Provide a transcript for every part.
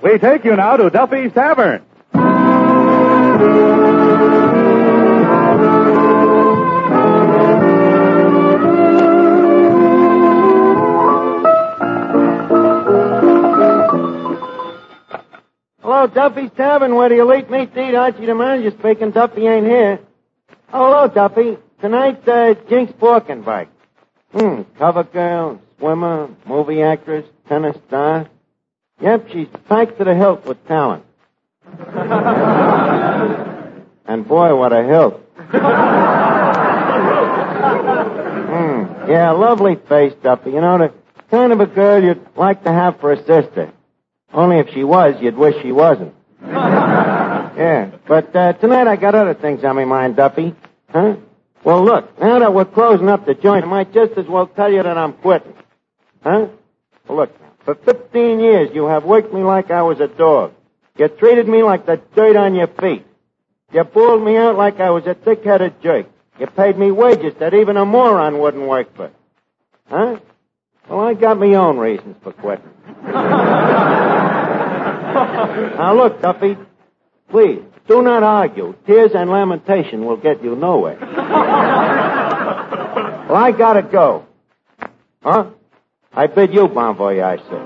We take you now to Duffy's Tavern. Hello, Duffy's Tavern, where the elite meet to eat. Archie the manager speaking. Duffy ain't here. Oh, hello, Duffy. Tonight's Jinx Borkenbike. Cover girl, swimmer, movie actress, tennis star. Yep, she's packed to the hilt with talent. And boy, what a hilt. Yeah, lovely face, Duffy. You know, the kind of a girl you'd like to have for a sister. Only if she was, you'd wish she wasn't. Yeah, but tonight I got other things on my mind, Duffy. Huh? Well, look, now that we're closing up the joint, I might just as well tell you that I'm quitting. Huh? Well, look, for 15 years you have worked me like I was a dog. You treated me like the dirt on your feet. You bawled me out like I was a thick-headed jerk. You paid me wages that even a moron wouldn't work for. Huh? Well, I got my own reasons for quitting. Now, look, Duffy, please, do not argue. Tears and lamentation will get you nowhere. Well, I gotta go. Huh? I bid you bon voyage, sir.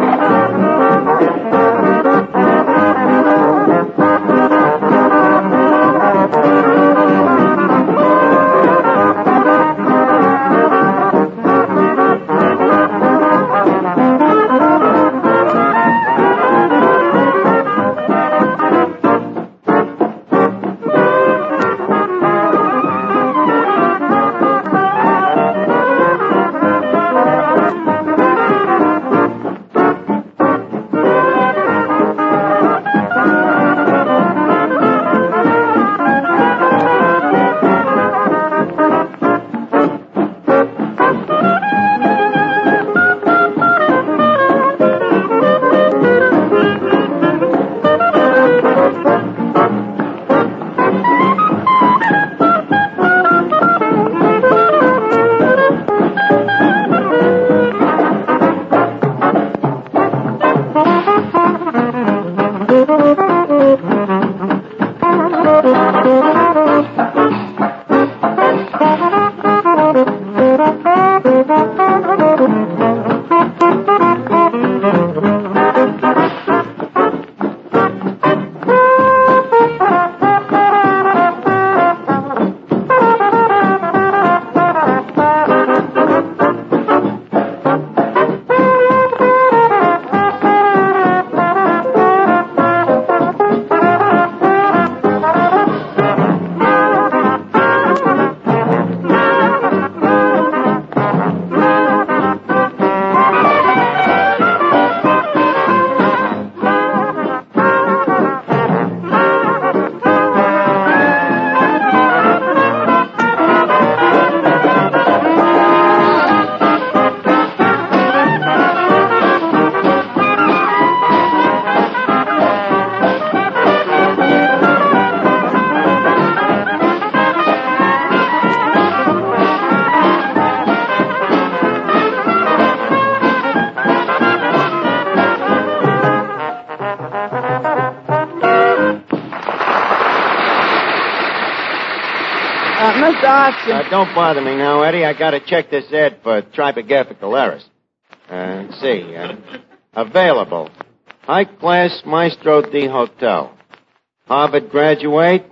Mr. Austin. Don't bother me now, Eddie. I gotta check this ad for typographical errors. Let's see. Available. High-class Maestro D Hotel. Harvard graduate.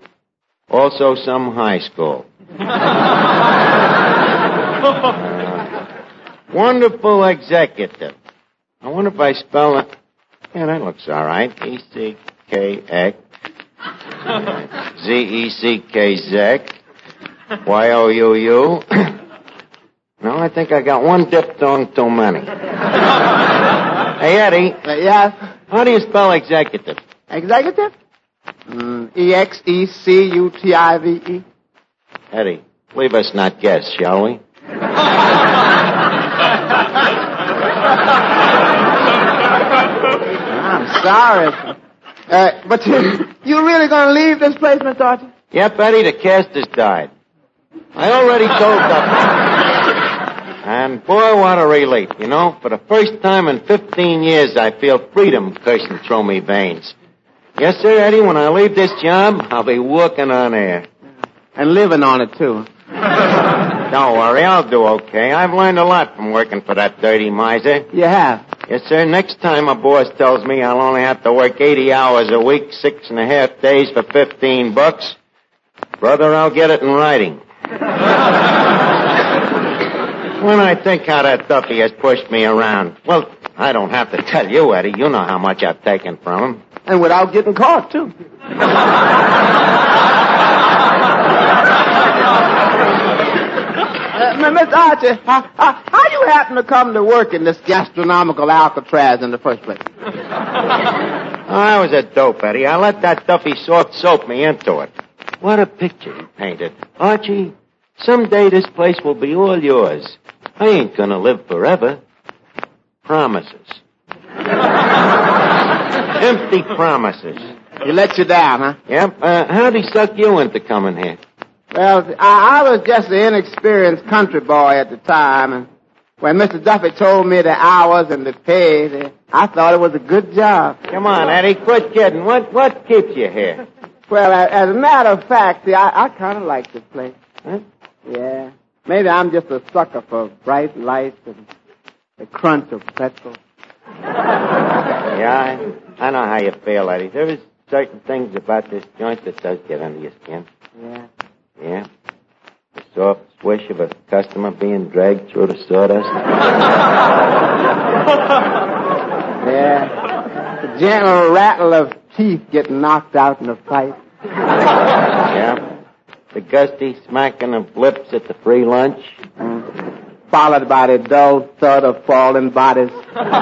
Also some high school. Wonderful executive. I wonder if I spell it. Yeah, that looks all right. E-C-K-X. Z-E-C-K-Z. Y-O-U-U. No, I think I got one diphthong too many. Hey, Eddie. Yes? How do you spell executive? Executive? E-X-E-C-U-T-I-V-E. Eddie, leave us not guess, shall we? I'm sorry. But you really gonna leave this place, Mr. Archie? Yep, Eddie, the cast has died. I already told Duffy. And boy, what a relief, you know. For the first time in 15 years, I feel freedom coursing through me veins. Yes, sir, Eddie, when I leave this job, I'll be walking on air. And living on it, too. Don't worry, I'll do okay. I've learned a lot from working for that dirty miser. You have? Yes, sir. Next time a boss tells me I'll only have to work 80 hours a week, 6.5 days for $15, brother, I'll get it in writing. When I think how that Duffy has pushed me around, well, I don't have to tell you, Eddie. You know how much I've taken from him. And without getting caught, too. Mr. Archie, how you happen to come to work in this gastronomical Alcatraz in the first place? I was a dope, Eddie. I let that Duffy soft soap me into it. What a picture he painted. Archie, someday this place will be all yours. I ain't gonna live forever. Promises. Empty promises. He let you down, huh? Yep. How'd he suck you into coming here? Well, I was just an inexperienced country boy at the time, and when Mr. Duffy told me the hours and the pay, I thought it was a good job. Come on, Eddie, quit kidding. What keeps you here? Well, as a matter of fact, see, I kind of like this place. Huh? Yeah. Maybe I'm just a sucker for bright lights and the crunch of petrol. Yeah, I know how you feel, Eddie. There is certain things about this joint that does get under your skin. Yeah. Yeah? The soft swish of a customer being dragged through the sawdust. Yeah. The gentle rattle of teeth getting knocked out in a fight. Yeah? The gusty smacking of lips at the free lunch. Followed by the dull thud of falling bodies.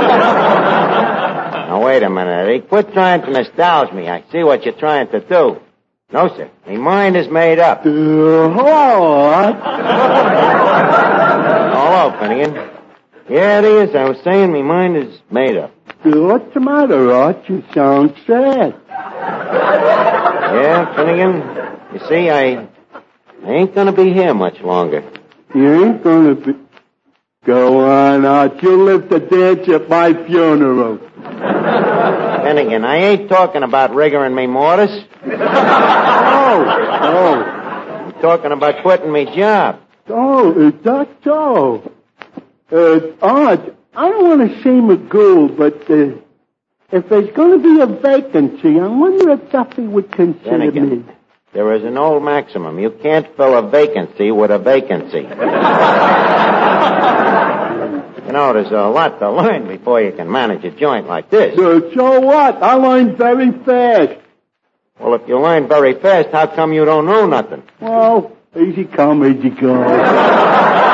Now, wait a minute, Eddie. Quit trying to nostalgia me. I see what you're trying to do. No, sir. My mind is made up. What? Hello, Finnegan. Yeah, it is. I was saying my mind is made up. What's the matter, Arch? You sound sad. Yeah, Finnegan. You see, I ain't gonna be here much longer. You ain't gonna be... Go on, Arch. You'll live to dance at my funeral. Finnegan, I ain't talking about Rigger and me mortis. Oh. I'm talking about quitting me job. Oh, is that so? Arch, I don't want to seem a ghoul, but if there's going to be a vacancy, I wonder if Duffy would consider Finnegan, me. there is an old maximum. You can't fill a vacancy with a vacancy. You know, there's a lot to learn before you can manage a joint like this. So what? I learned very fast. Well, if you learn very fast, how come you don't know nothing? Well, easy come, easy go.